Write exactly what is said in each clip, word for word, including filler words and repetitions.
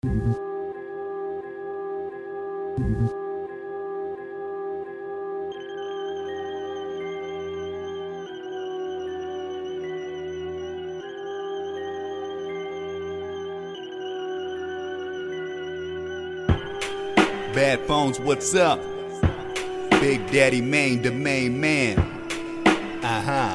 Bad Phones, what's up? Big Daddy Main, the main man. Uh-huh.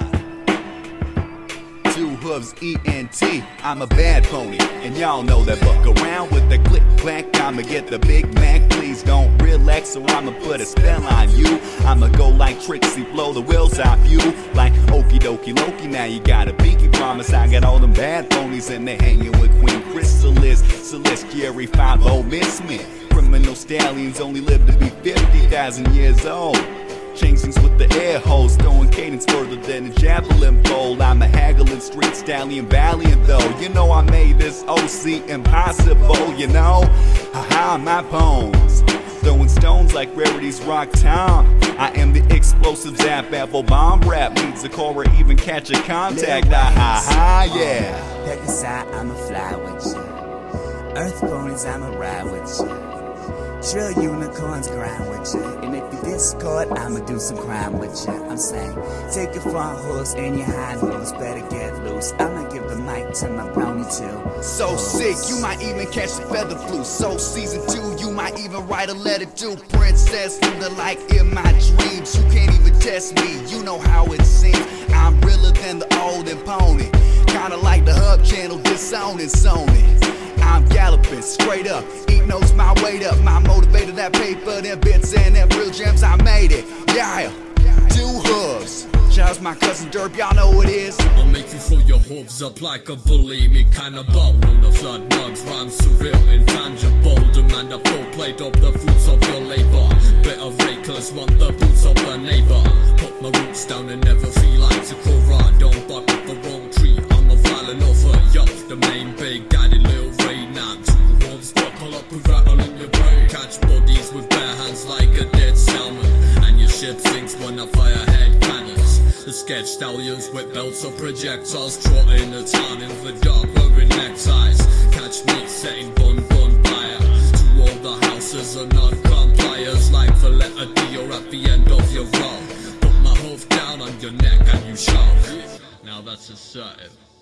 Two hooves, E N T. I'm a bad pony, and y'all know that. Buck around with the click clack. I'ma get the Big Mac. Please don't relax, or I'ma put a spell on you. I'ma go like Trixie, blow the wheels off you. Like okie dokie Loki, now you got a pinky promise. I got all them bad ponies, and they hanging with Queen Chrysalis, Celestiary, five oh Miss Smith. Criminal stallions only live to be fifty thousand years old. Changing with the air hose, throwing cadence further than a javelin pole. I'm a haggling street stallion, valiant though. You know I made this O C impossible, you know. Haha, my poems throwing stones like Rarity's Rock Town. I am the explosive zap apple bomb rap. Needs a core or even catch a contact. Ah ha ha, yeah. Pick a side, I'ma fly with you. Earth ponies, I'ma ride with you. Trill unicorns grind with you. And if you discord, I'ma do some crime with you. I'm saying, take your front hooves and your hind hooves, better get loose. I'ma give the mic to my brownie too. So oh. Sick, you might even catch the feather flu. So season two, you might even write a letter to Princess Linda like in my dreams. You can't even test me, you know how it seems. I'm realer than the olden pony. Kinda like the Hub Channel disowning Sony. I'm galloping straight up, eat knows my weight up. My motivator, that paper, them bits and them real gems, I made it. Yeah, two hooves. Shouts my cousin Derp, y'all know what it is. I'll make you throw your hooves up like a bulimic cannibal. When the flood mugs rhyme surreal, intangible. Demand a full plate of the fruits of your labor. Bit of rakers want the boots of the neighbor. Put my roots down and never feel like Sakura. Don't buck up the wrong tree, I'm a violent offer. Yo, the main big daddy Lil Ray. Now two wolves buckle up with rattle in your brain. Catch bodies with bare hands like a dead salmon. And your ship sinks when I fire head cannons. The sketch stallions with belts of projectiles, trotting the town in the dark wearing neckties. Catch me setting bon bon fire to all the houses are non-compliers. Like the letter D or at the end of your row. Put my hoof down on your neck and you shout. Now that's assertive.